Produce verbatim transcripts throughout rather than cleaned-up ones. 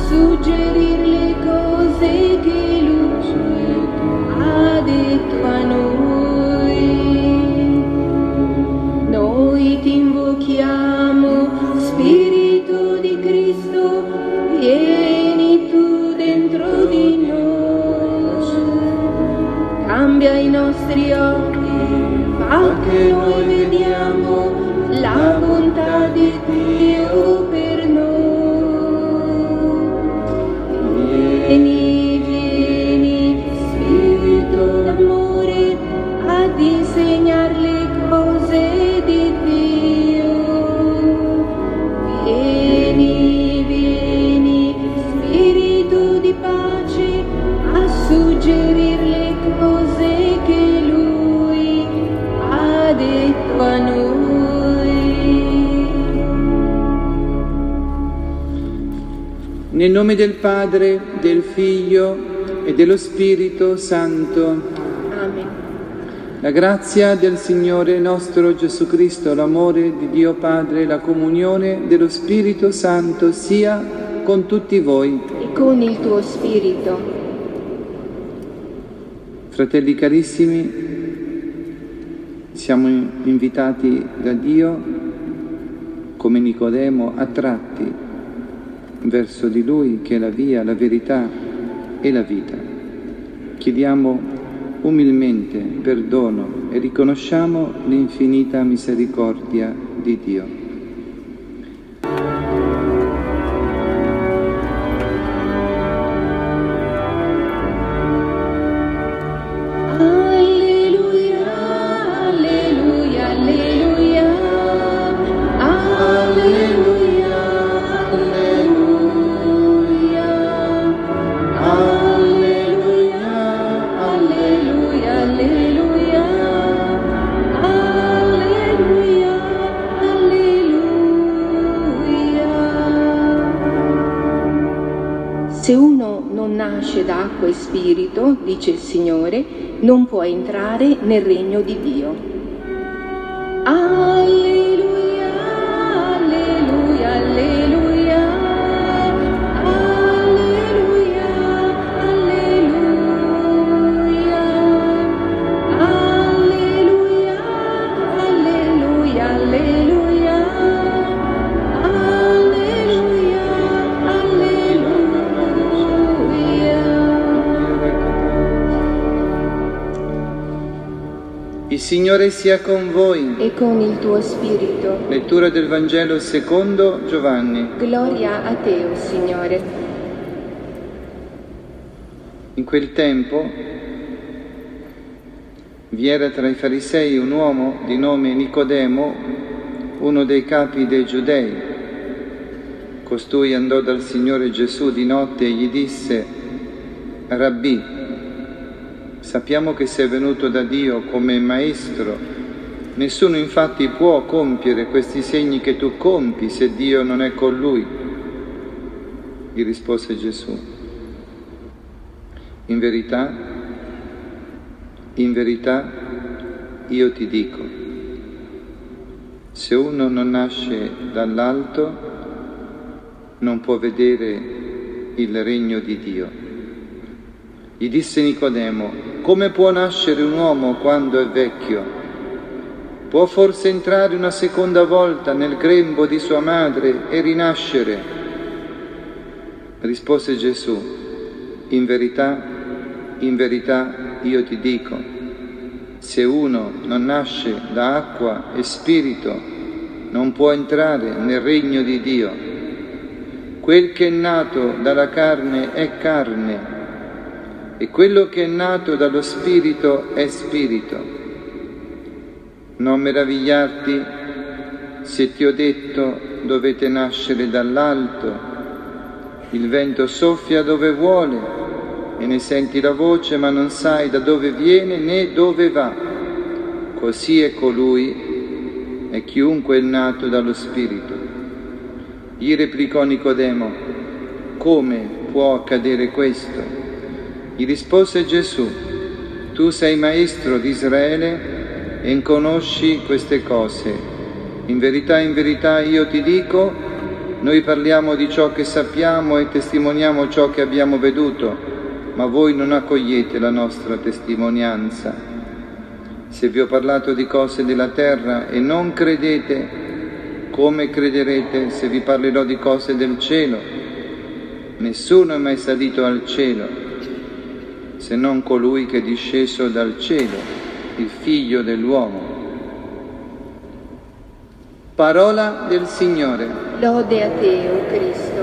suggerir le cose che Lui ha detto a noi. Noi ti invochiamo, Spirito di Cristo, vieni tu dentro di noi, cambia i nostri occhi, fa che noi vediamo la bontà di Dio per noi. Vieni, vieni, Spirito d'amore, ad insegnar le cose di Dio. Vieni, vieni, Spirito di pace, a suggerir le cose che Lui ha detto a noi. Nel nome del Padre, del Figlio e dello Spirito Santo. Amen. La grazia del Signore nostro Gesù Cristo, l'amore di Dio Padre, la comunione dello Spirito Santo sia con tutti voi. E con il tuo Spirito. Fratelli carissimi, siamo invitati da Dio, come Nicodemo, attratti verso di Lui che è la via, la verità e la vita. Chiediamo umilmente perdono e riconosciamo l'infinita misericordia di Dio. Se uno non nasce da acqua e spirito, dice il Signore, non può entrare nel regno di Dio. Alleluia, alleluia, alleluia, alleluia, alleluia, alleluia, alleluia, alleluia. Il Signore sia con voi. E con il tuo spirito. Lettura del Vangelo secondo Giovanni. Gloria a te, o Signore. In quel tempo vi era tra i farisei un uomo di nome Nicodemo, uno dei capi dei Giudei. Costui andò dal Signore Gesù di notte e gli disse: Rabbì, sappiamo che sei venuto da Dio come maestro. Nessuno infatti può compiere questi segni che tu compi se Dio non è con lui. Gli rispose Gesù: In verità, in verità io ti dico, se uno non nasce dall'alto non può vedere il regno di Dio. Gli disse Nicodemo: come può nascere un uomo quando è vecchio? Può forse entrare una seconda volta nel grembo di sua madre e rinascere? Rispose Gesù: in verità, in verità io ti dico, se uno non nasce da acqua e spirito non può entrare nel regno di Dio. Quel che è nato dalla carne è carne, e quello che è nato dallo Spirito è Spirito. Non meravigliarti se ti ho detto dovete nascere dall'alto. Il vento soffia dove vuole e ne senti la voce, ma non sai da dove viene né dove va. Così è colui e chiunque è nato dallo Spirito. Gli replicò Nicodemo: come può accadere questo? Gli rispose Gesù: tu sei maestro di Israele e conosci queste cose. In verità, in verità io ti dico Noi parliamo di ciò che sappiamo e testimoniamo ciò che abbiamo veduto, ma voi non accogliete la nostra testimonianza. Se vi ho parlato di cose della terra e non credete, come crederete se vi parlerò di cose del cielo? Nessuno è mai salito al cielo, se non colui che è disceso dal cielo, il Figlio dell'uomo. Parola del Signore. Lode a te, o Cristo.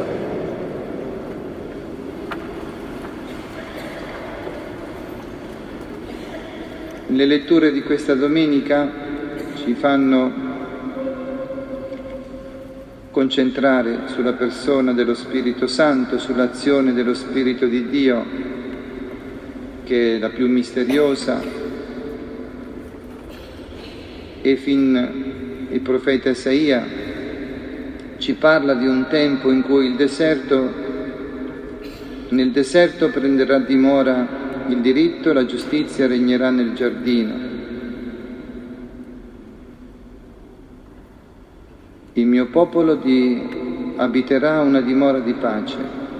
Le letture di questa domenica ci fanno concentrare sulla persona dello Spirito Santo, sull'azione dello Spirito di Dio, che è la più misteriosa, e fin il profeta Isaia ci parla di un tempo in cui il deserto, nel deserto prenderà dimora il diritto e la giustizia regnerà nel giardino. Il mio popolo di, abiterà una dimora di pace.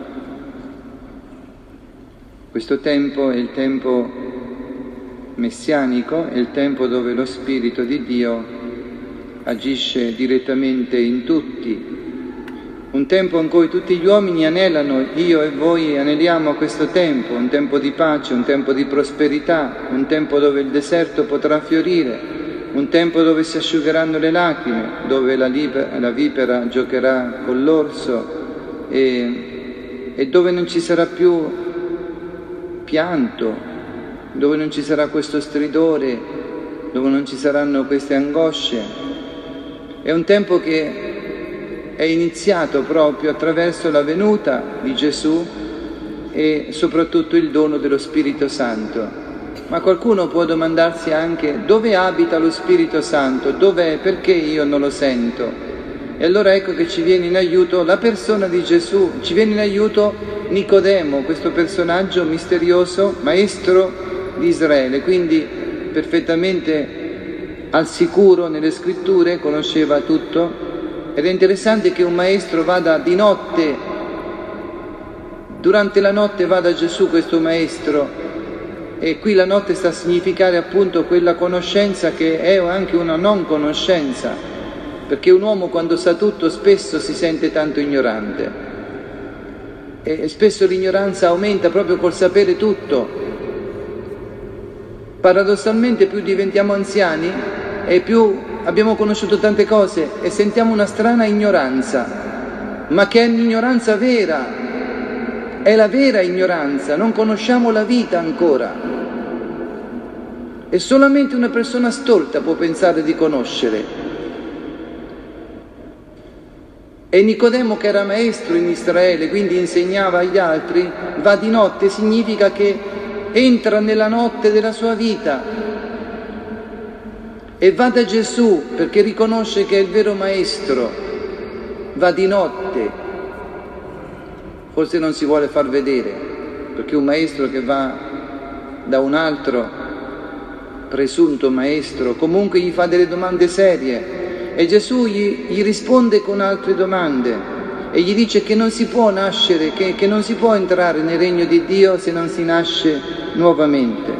Questo tempo è il tempo messianico, è il tempo dove lo Spirito di Dio agisce direttamente in tutti. Un tempo in cui tutti gli uomini anelano, io e voi aneliamo a questo tempo, un tempo di pace, un tempo di prosperità, un tempo dove il deserto potrà fiorire, un tempo dove si asciugheranno le lacrime, dove la, liber- la vipera giocherà con l'orso e, e dove non ci sarà più pianto, dove non ci sarà questo stridore, dove non ci saranno queste angosce. È un tempo che è iniziato proprio attraverso la venuta di Gesù e soprattutto il dono dello Spirito Santo. Ma qualcuno può domandarsi anche: dove abita lo Spirito Santo? Dov'è? Perché io non lo sento? E allora ecco che ci viene in aiuto la persona di Gesù, ci viene in aiuto Nicodemo, questo personaggio misterioso, maestro di Israele, quindi perfettamente al sicuro nelle scritture, conosceva tutto. Ed è interessante che un maestro vada di notte, durante la notte va da Gesù questo maestro, e qui la notte sta a significare appunto quella conoscenza che è anche una non conoscenza, perché un uomo quando sa tutto spesso si sente tanto ignorante, e spesso l'ignoranza aumenta proprio col sapere tutto. Paradossalmente più diventiamo anziani e più abbiamo conosciuto tante cose e sentiamo una strana ignoranza, ma che è l'ignoranza vera, è la vera ignoranza, non conosciamo la vita ancora. E solamente una persona stolta può pensare di conoscere. E Nicodemo, che era maestro in Israele, quindi insegnava agli altri, va di notte, significa che entra nella notte della sua vita. E va da Gesù perché riconosce che è il vero maestro, va di notte, forse non si vuole far vedere, perché un maestro che va da un altro presunto maestro comunque gli fa delle domande serie, e Gesù gli, gli risponde con altre domande e gli dice che non si può nascere, che, che non si può entrare nel regno di Dio se non si nasce nuovamente.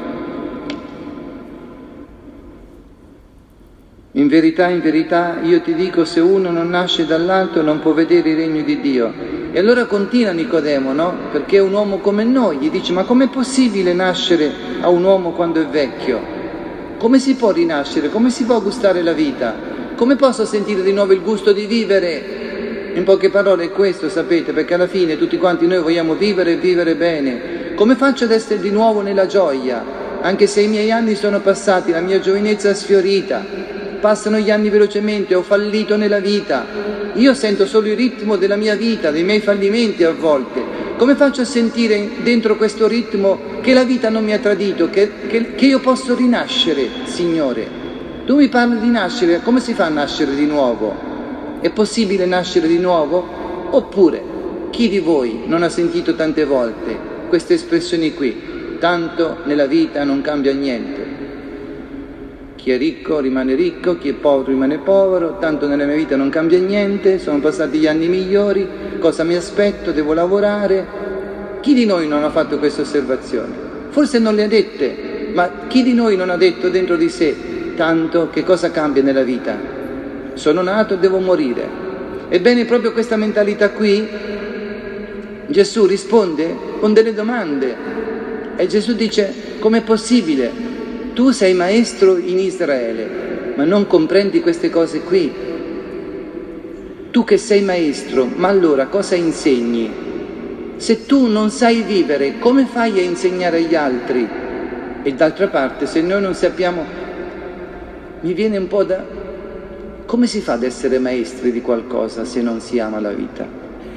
In verità, in verità, io ti dico, se uno non nasce dall'alto non può vedere il regno di Dio. E allora continua Nicodemo, no? Perché è un uomo come noi, gli dice: ma com'è possibile nascere a un uomo quando è vecchio? Come si può rinascere? Come si può gustare la vita? Come posso sentire di nuovo il gusto di vivere? In poche parole è questo, sapete, perché alla fine tutti quanti noi vogliamo vivere e vivere bene. Come faccio ad essere di nuovo nella gioia? Anche se i miei anni sono passati, la mia giovinezza è sfiorita, passano gli anni velocemente, ho fallito nella vita, io sento solo il ritmo della mia vita, dei miei fallimenti a volte. Come faccio a sentire dentro questo ritmo che la vita non mi ha tradito, che, che, che io posso rinascere, Signore? Tu mi parli di nascere, come si fa a nascere di nuovo? È possibile nascere di nuovo? Oppure, chi di voi non ha sentito tante volte queste espressioni qui? Tanto nella vita non cambia niente. Chi è ricco rimane ricco, chi è povero rimane povero, tanto nella mia vita non cambia niente, sono passati gli anni migliori, cosa mi aspetto, devo lavorare. Chi di noi non ha fatto queste osservazioni? Forse non le ha dette, ma chi di noi non ha detto dentro di sé, tanto che cosa cambia nella vita? Sono nato e devo morire. Ebbene, proprio questa mentalità qui, Gesù risponde con delle domande. E Gesù dice, com'è possibile? Tu sei maestro in Israele, ma non comprendi queste cose qui. Tu che sei maestro, ma allora cosa insegni? Se tu non sai vivere, come fai a insegnare agli altri? E d'altra parte, se noi non sappiamo, mi viene un po' da... Come si fa ad essere maestri di qualcosa se non si ama la vita?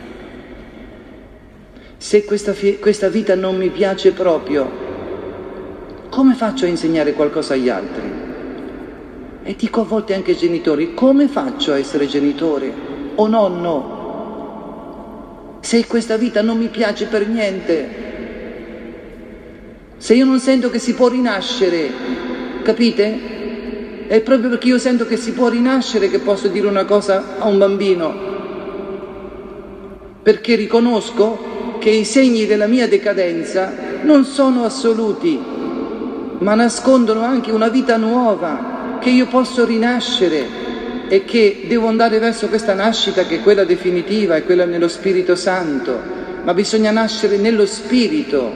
Se questa, questa vita non mi piace proprio, come faccio a insegnare qualcosa agli altri? E dico a volte anche ai genitori, come faccio a essere genitore o nonno se questa vita non mi piace per niente? Se io non sento che si può rinascere, capite? È proprio perché io sento che si può rinascere che posso dire una cosa a un bambino, perché riconosco che i segni della mia decadenza non sono assoluti, ma nascondono anche una vita nuova, che io posso rinascere e che devo andare verso questa nascita che è quella definitiva, è quella nello Spirito Santo, ma bisogna nascere nello Spirito.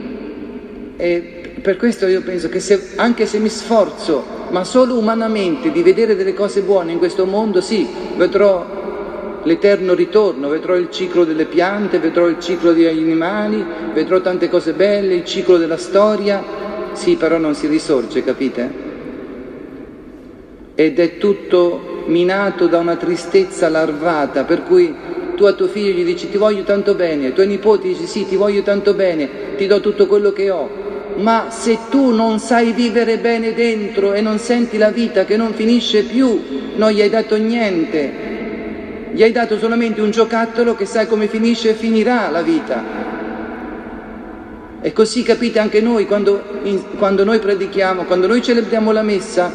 E per questo io penso che se, anche se mi sforzo, ma solo umanamente, di vedere delle cose buone in questo mondo, sì, vedrò l'eterno ritorno, vedrò il ciclo delle piante, vedrò il ciclo degli animali, vedrò tante cose belle, il ciclo della storia. Sì, però non si risorge, capite? Ed è tutto minato da una tristezza larvata, per cui tu a tuo figlio gli dici ti voglio tanto bene, ai tuoi nipoti dici sì, ti voglio tanto bene, ti do tutto quello che ho, ma se tu non sai vivere bene dentro e non senti la vita che non finisce più, non gli hai dato niente, gli hai dato solamente un giocattolo che sai come finisce e finirà la vita. E così capite anche noi, quando, quando noi predichiamo, quando noi celebriamo la messa,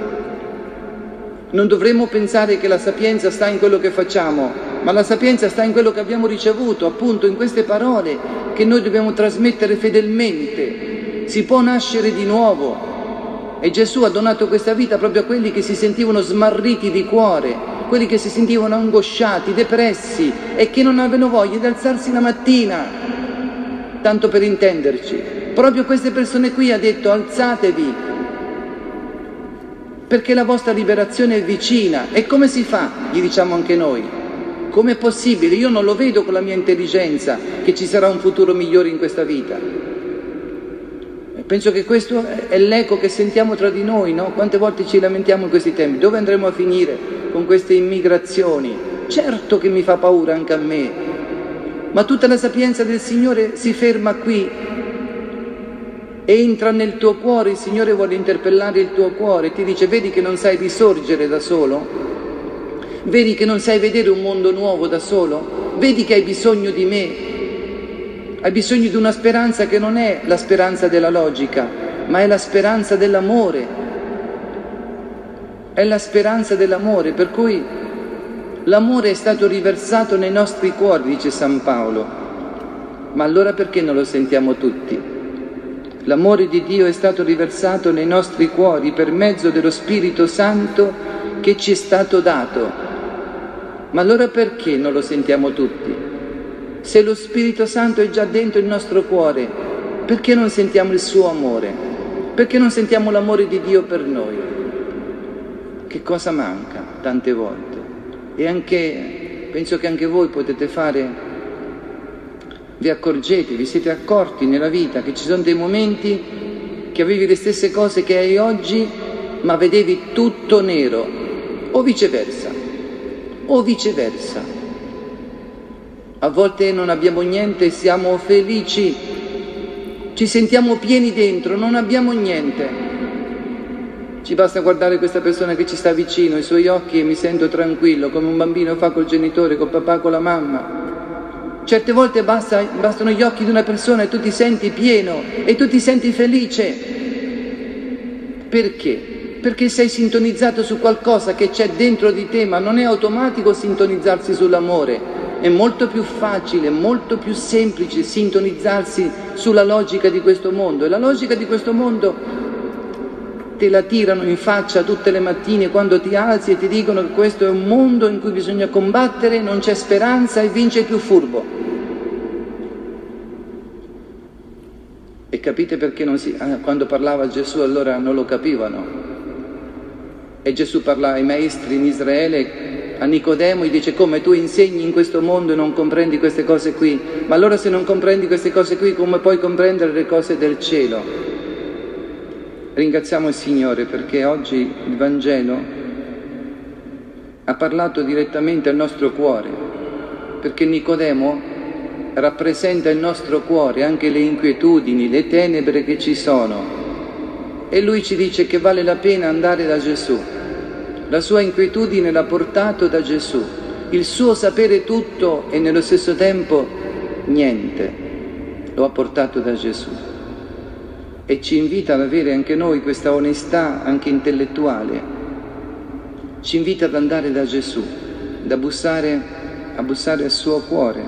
non dovremmo pensare che la sapienza sta in quello che facciamo, ma la sapienza sta in quello che abbiamo ricevuto, appunto in queste parole che noi dobbiamo trasmettere fedelmente. Si può nascere di nuovo e Gesù ha donato questa vita proprio a quelli che si sentivano smarriti di cuore, quelli che si sentivano angosciati, depressi e che non avevano voglia di alzarsi la mattina. Tanto per intenderci, proprio queste persone qui ha detto alzatevi, perché la vostra liberazione è vicina. E come si fa? Gli diciamo anche noi. Com'è possibile? Io non lo vedo con la mia intelligenza che ci sarà un futuro migliore in questa vita. E penso che questo è l'eco che sentiamo tra di noi, no? Quante volte ci lamentiamo in questi tempi, dove andremo a finire con queste immigrazioni? Certo che mi fa paura anche a me. Ma tutta la sapienza del Signore si ferma qui, entra nel tuo cuore, il Signore vuole interpellare il tuo cuore, ti dice vedi che non sai risorgere da solo? Vedi che non sai vedere un mondo nuovo da solo? Vedi che hai bisogno di me? Hai bisogno di una speranza che non è la speranza della logica, ma è la speranza dell'amore. È la speranza dell'amore, per cui l'amore è stato riversato nei nostri cuori, dice San Paolo. Ma allora perché non lo sentiamo tutti? L'amore di Dio è stato riversato nei nostri cuori per mezzo dello Spirito Santo che ci è stato dato. Ma allora perché non lo sentiamo tutti? Se lo Spirito Santo è già dentro il nostro cuore, perché non sentiamo il suo amore? Perché non sentiamo l'amore di Dio per noi? Che cosa manca tante volte? E anche, penso che anche voi potete fare, vi accorgete, vi siete accorti nella vita che ci sono dei momenti che avevi le stesse cose che hai oggi, ma vedevi tutto nero, o viceversa, o viceversa. A volte non abbiamo niente e siamo felici, ci sentiamo pieni dentro, non abbiamo niente. Ci basta guardare questa persona che ci sta vicino, i suoi occhi, e mi sento tranquillo, come un bambino fa col genitore, col papà, con la mamma. Certe volte basta, bastano gli occhi di una persona e tu ti senti pieno, e tu ti senti felice. Perché? perché sei sintonizzato su qualcosa che c'è dentro di te, ma non è automatico sintonizzarsi sull'amore. È molto più facile, molto più semplice sintonizzarsi sulla logica di questo mondo. E la logica di questo mondo te la tirano in faccia tutte le mattine quando ti alzi e ti dicono che questo è un mondo in cui bisogna combattere, non c'è speranza e vince il più furbo. E capite perché non si, quando parlava Gesù allora non lo capivano? E Gesù parlava ai maestri in Israele, a Nicodemo, gli dice: come tu insegni in questo mondo e non comprendi queste cose qui? Ma allora se non comprendi queste cose qui, come puoi comprendere le cose del cielo? Ringraziamo il Signore perché oggi il Vangelo ha parlato direttamente al nostro cuore, perché Nicodemo rappresenta il nostro cuore, anche le inquietudini, le tenebre che ci sono. E lui ci dice che vale la pena andare da Gesù. La sua inquietudine l'ha portato da Gesù, il suo sapere tutto e nello stesso tempo niente, lo ha portato da Gesù. E ci invita ad avere anche noi questa onestà anche intellettuale, ci invita ad andare da Gesù, da bussare, a bussare al suo cuore,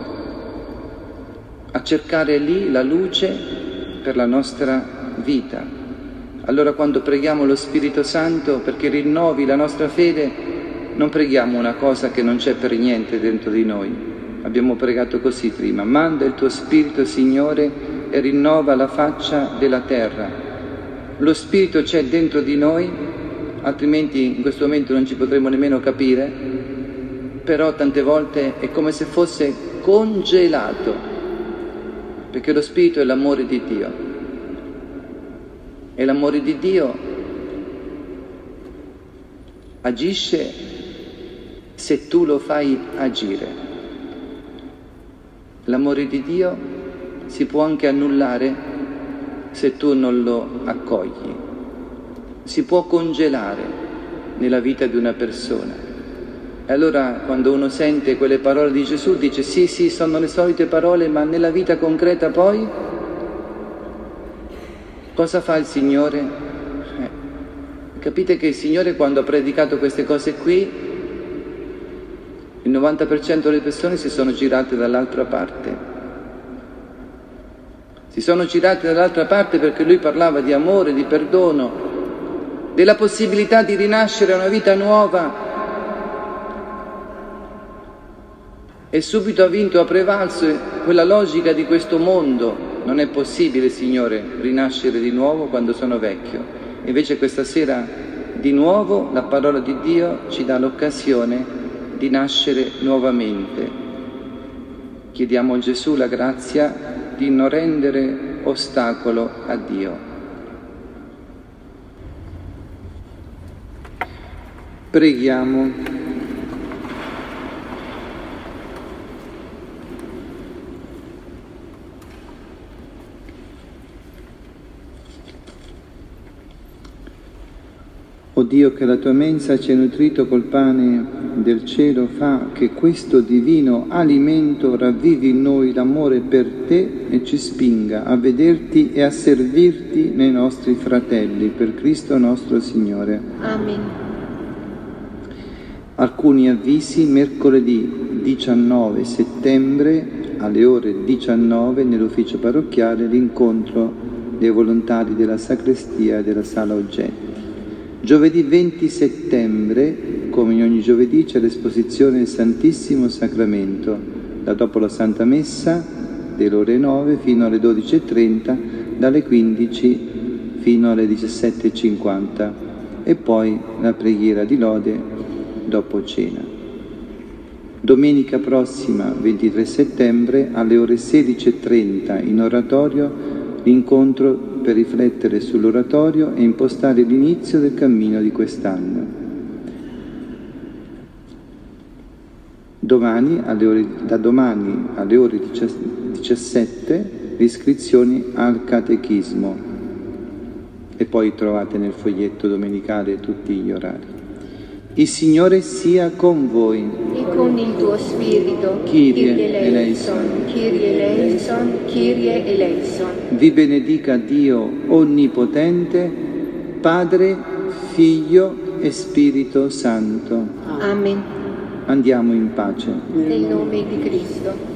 a cercare lì la luce per la nostra vita. Allora quando preghiamo lo Spirito Santo perché rinnovi la nostra fede, non preghiamo una cosa che non c'è per niente dentro di noi. Abbiamo pregato così prima: manda il tuo Spirito, Signore, e rinnova la faccia della terra. Lo Spirito c'è dentro di noi, altrimenti in questo momento non ci potremo nemmeno capire, però tante volte è come se fosse congelato, perché lo Spirito è l'amore di Dio. E l'amore di Dio agisce se tu lo fai agire. L'amore di Dio si può anche annullare se tu non lo accogli. Si può congelare nella vita di una persona. E allora quando uno sente quelle parole di Gesù dice: sì, sì, sono le solite parole, ma nella vita concreta poi cosa fa il Signore? Eh, capite che il Signore, quando ha predicato queste cose qui, il novanta per cento delle persone si sono girate dall'altra parte. Si sono girate dall'altra parte perché Lui parlava di amore, di perdono, della possibilità di rinascere a una vita nuova. E subito ha vinto, ha prevalso quella logica di questo mondo. Non è possibile, Signore, rinascere di nuovo quando sono vecchio. Invece questa sera, di nuovo, la parola di Dio ci dà l'occasione di nascere nuovamente. Chiediamo a Gesù la grazia di non rendere ostacolo a Dio. Preghiamo. O Dio, che la tua mensa ci ha nutrito col pane del cielo, fa che questo divino alimento ravvivi in noi l'amore per te e ci spinga a vederti e a servirti nei nostri fratelli, per Cristo nostro Signore. Amen. Alcuni avvisi: mercoledì diciannove settembre alle ore diciannove nell'ufficio parrocchiale l'incontro dei volontari della sacrestia e della sala oggetti. Giovedì venti settembre, come in ogni giovedì, c'è l'esposizione del Santissimo Sacramento, da dopo la Santa Messa, dalle ore nove fino alle dodici e trenta, dalle quindici fino alle diciassette e cinquanta, e poi la preghiera di lode dopo cena. Domenica prossima, ventitré settembre, alle ore sedici e trenta, in oratorio, l'incontro per riflettere sull'oratorio e impostare l'inizio del cammino di quest'anno. Domani, alle ore, da domani alle ore diciassette, le iscrizioni al catechismo, e poi trovate nel foglietto domenicale tutti gli orari. Il Signore sia con voi. E con il tuo spirito. Kyrie eleison. Kyrie eleison. Kyrie eleison. Vi benedica Dio Onnipotente, Padre, Figlio e Spirito Santo. Amen. Andiamo in pace. Nel nome di Cristo.